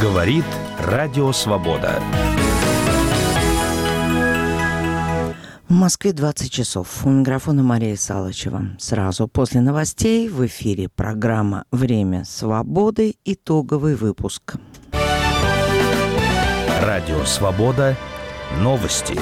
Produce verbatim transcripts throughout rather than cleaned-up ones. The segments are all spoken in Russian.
Говорит Радио Свобода. В Москве двадцать часов. У микрофона Мария Салычева. Сразу после новостей в эфире программа «Время свободы». Итоговый выпуск. Радио Свобода. Новости.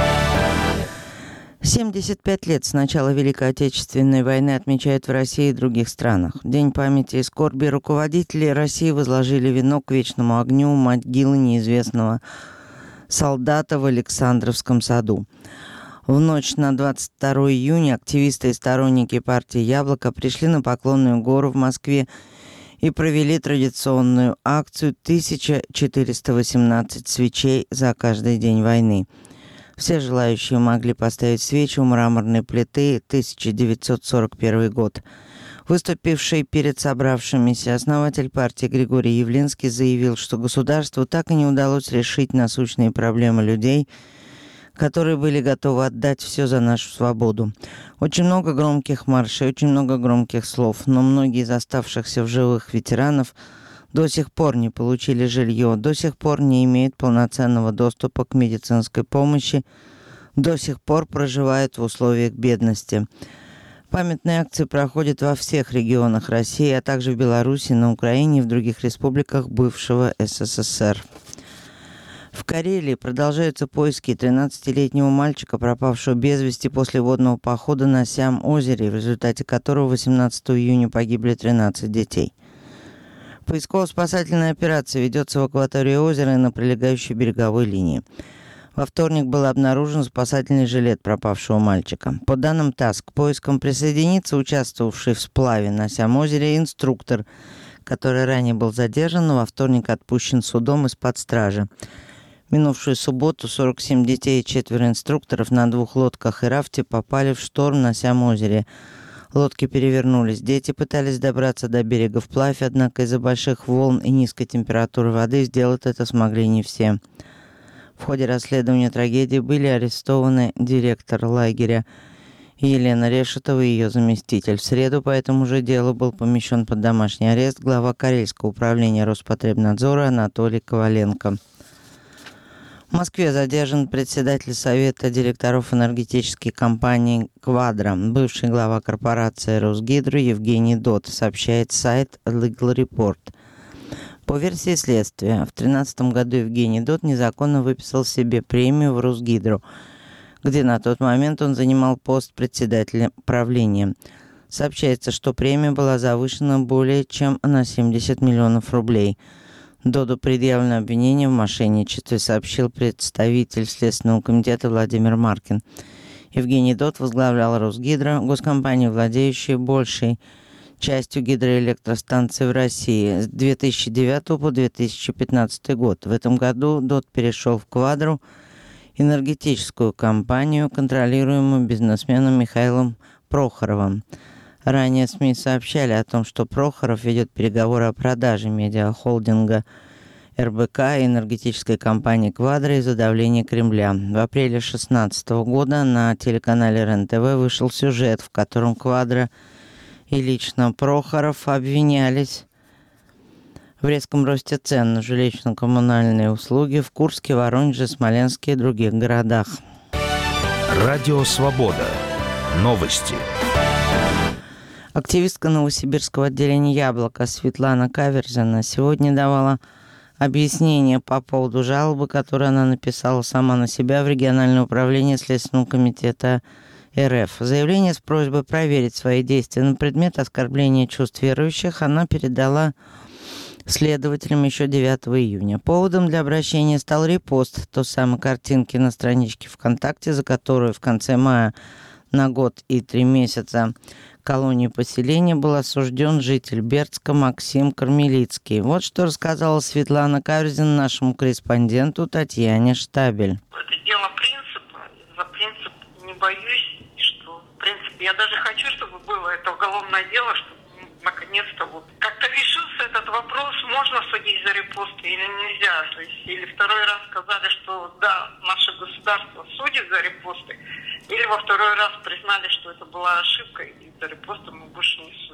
семьдесят пять лет с начала Великой Отечественной войны отмечают в России и других странах. В День памяти и скорби руководители России возложили венок к вечному огню у могилы неизвестного солдата в Александровском саду. В ночь на двадцать второе июня активисты и сторонники партии «Яблоко» пришли на Поклонную гору в Москве и провели традиционную акцию «тысяча четыреста восемнадцать свечей за каждый день войны». Все желающие могли поставить свечи у мраморной плиты тысяча девятьсот сорок первый год. Выступивший перед собравшимися основатель партии Григорий Явлинский заявил, что государству так и не удалось решить насущные проблемы людей, которые были готовы отдать все за нашу свободу. Очень много громких маршей, очень много громких слов, но многие из оставшихся в живых ветеранов до сих пор не получили жилье, до сих пор не имеют полноценного доступа к медицинской помощи, до сих пор проживают в условиях бедности. Памятные акции проходят во всех регионах России, а также в Беларуси, на Украине и в других республиках бывшего СССР. В Карелии продолжаются поиски тринадцатилетнего мальчика, пропавшего без вести после водного похода на Сям-озере, в результате которого восемнадцатого июня погибли тринадцать детей. Поисково-спасательная операция ведется в акватории озера и на прилегающей береговой линии. Во вторник был обнаружен спасательный жилет пропавшего мальчика. По данным ТАСС, к поискам присоединится участвовавший в сплаве на Сям-озере инструктор, который ранее был задержан, но во вторник отпущен судом из-под стражи. В минувшую субботу сорок семь детей и четверо инструкторов на двух лодках и рафте попали в шторм на Сям-озере. Лодки перевернулись. Дети пытались добраться до берега вплавь, однако из-за больших волн и низкой температуры воды сделать это смогли не все. В ходе расследования трагедии были арестованы директор лагеря Елена Решетова и ее заместитель. В среду по этому же делу был помещен под домашний арест глава Карельского управления Роспотребнадзора Анатолий Коваленко. В Москве задержан председатель Совета директоров энергетической компании «Квадро», бывший глава корпорации «Росгидро» Евгений Дот, сообщает сайт Legal Report. По версии следствия, в две тысячи тринадцатом году Евгений Дот незаконно выписал себе премию в «Росгидро», где на тот момент он занимал пост председателя правления. Сообщается, что премия была завышена более чем на семьдесят миллионов рублей. Доду предъявлено обвинение в мошенничестве, сообщил представитель Следственного комитета Владимир Маркин. Евгений Дот возглавлял «Росгидро», госкомпанию, владеющую большей частью гидроэлектростанций в России с две тысячи девятого по две тысячи пятнадцатый год. В этом году Дот перешел в «Квадру», энергетическую компанию, контролируемую бизнесменом Михаилом Прохоровым. Ранее СМИ сообщали о том, что Прохоров ведет переговоры о продаже медиахолдинга эр бэ ка и энергетической компании «Квадро» из-за давления Кремля. В апреле две тысячи шестнадцатого года на телеканале РЕН-ТВ вышел сюжет, в котором «Квадро» и лично Прохоров обвинялись в резком росте цен на жилищно-коммунальные услуги в Курске, Воронеже, Смоленске и других городах. Радио Свобода. Новости. Активистка Новосибирского отделения «Яблоко» Светлана Каверзина сегодня давала объяснение по поводу жалобы, которую она написала сама на себя в региональное управление Следственного комитета эр эф. Заявление с просьбой проверить свои действия на предмет оскорбления чувств верующих она передала следователям еще девятого июня. Поводом для обращения стал репост той самой картинки на страничке ВКонтакте, за которую в конце мая на год и три месяца колонии поселения был осужден житель Бердска Максим Кармелицкий. Вот что рассказала Светлана Каверзина нашему корреспонденту Татьяне Штабель. Это дело принципа. За принцип не боюсь, что в принципе я даже хочу, чтобы было это уголовное дело, чтобы наконец-то вот как-то решился этот вопрос, можно судить за репосты или нельзя. То есть, или второй раз сказали, что да, наше государство судит за репосты, или во второй раз признали, что это была ошибка, и за репосты мы больше не судим.